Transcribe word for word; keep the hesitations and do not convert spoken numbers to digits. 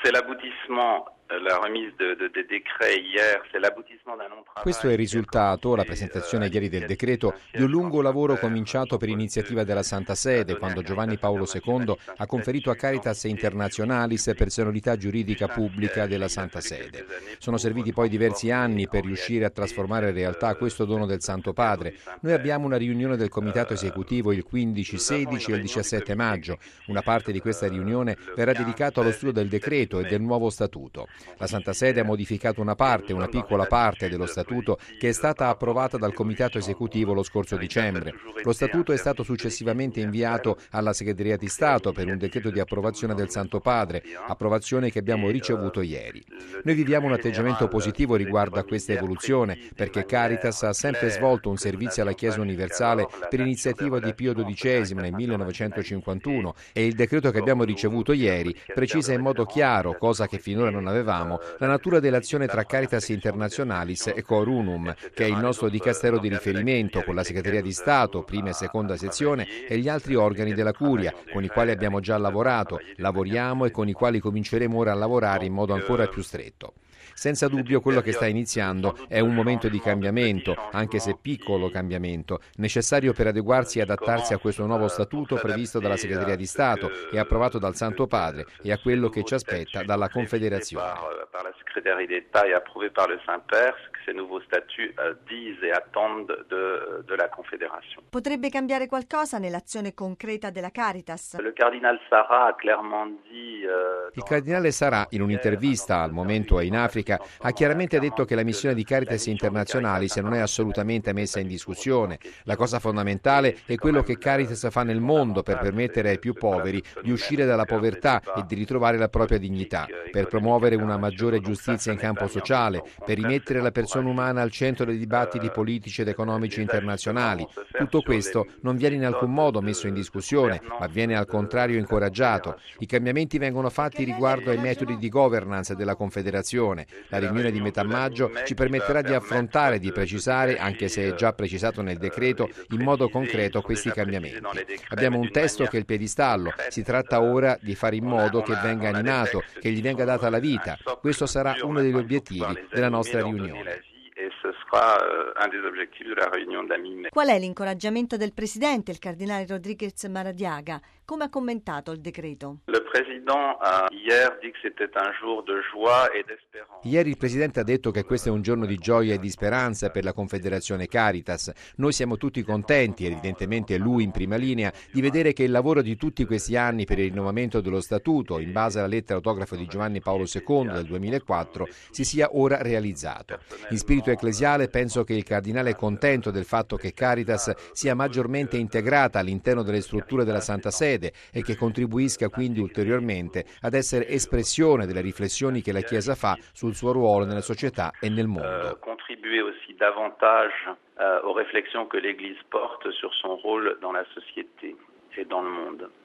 c'est l'aboutissement. La remise de, de, de décret hier, c'est l'aboutissement d'un long travail. Questo è il risultato, la presentazione ieri del decreto, di un lungo lavoro cominciato per iniziativa della Santa Sede, quando Giovanni Paolo secondo ha conferito a Caritas Internationalis personalità giuridica pubblica della Santa Sede. Sono serviti poi diversi anni per riuscire a trasformare in realtà questo dono del Santo Padre. Noi abbiamo una riunione del Comitato Esecutivo il quindici, sedici e il diciassette maggio. Una parte di questa riunione verrà dedicata allo studio del decreto e del nuovo statuto. La Santa Sede ha modificato una parte, una piccola parte dello Statuto che è stata approvata dal Comitato Esecutivo lo scorso dicembre. Lo Statuto è stato successivamente inviato alla Segreteria di Stato per un decreto di approvazione del Santo Padre, approvazione che abbiamo ricevuto ieri. Noi viviamo un atteggiamento positivo riguardo a questa evoluzione, perché Caritas ha sempre svolto un servizio alla Chiesa universale per iniziativa di Pio dodicesimo nel millenovecentocinquantuno e il decreto che abbiamo ricevuto ieri precisa in modo chiaro, cosa che finora non avevamo, la natura dell'azione tra Caritas Internationalis e Cor Unum, che è il nostro dicastero di riferimento con la Segreteria di Stato, prima e seconda sezione, e gli altri organi della Curia, con i quali abbiamo già lavorato, lavoriamo e con i quali cominceremo ora a lavorare in modo ancora più stretto. Senza dubbio quello che sta iniziando è un momento di cambiamento, anche se piccolo cambiamento, necessario per adeguarsi e adattarsi a questo nuovo statuto previsto dalla Segreteria di Stato e approvato dal Santo Padre e a quello che ci aspetta dalla Confederazione. Par la Secrétaire d'État et approuvé par le Saint-Père, ces nouveaux statuts euh, disent et attendent de, de la Confédération. Potrebbe cambiare qualcosa nell'azione concreta della Caritas? Le cardinal Sarah ha clairement dit, euh, Il cardinale Sarah, in un'intervista al momento è in Africa, ha chiaramente detto che la missione di Caritas Internationalis non è assolutamente messa in discussione. La cosa fondamentale è quello che Caritas fa nel mondo per permettere ai più poveri di uscire dalla povertà e di ritrovare la propria dignità, per promuovere una maggiore giustizia in campo sociale, per rimettere la persona umana al centro dei dibattiti politici ed economici internazionali. Tutto questo non viene in alcun modo messo in discussione, ma viene al contrario incoraggiato. I cambiamenti vengono fatti riguardo ai metodi di governance della Confederazione. La riunione di metà maggio ci permetterà di affrontare e di precisare, anche se è già precisato nel decreto, in modo concreto questi cambiamenti. Abbiamo un testo che è il piedistallo, si tratta ora di fare in modo che venga animato, che gli venga data la vita. Questo sarà uno degli obiettivi della nostra riunione. Qual è l'incoraggiamento del Presidente, il Cardinale Rodríguez Maradiaga? Come ha commentato il decreto? Ieri il Presidente ha detto che questo è un giorno di gioia e di speranza per la Confederazione Caritas. Noi siamo tutti contenti, evidentemente lui in prima linea, di vedere che il lavoro di tutti questi anni per il rinnovamento dello Statuto, in base alla lettera autografo di Giovanni Paolo secondo del duemilaquattro, si sia ora realizzato. In spirito ecclesiale penso che il Cardinale è contento del fatto che Caritas sia maggiormente integrata all'interno delle strutture della Santa Sede e che contribuisca quindi ulteriormente ad essere espressione delle riflessioni che la Chiesa fa sul suo ruolo nella società e nel mondo. Contribuer aussi davantage aux réflexions que l'Église porte sur son rôle dans la société et dans le monde.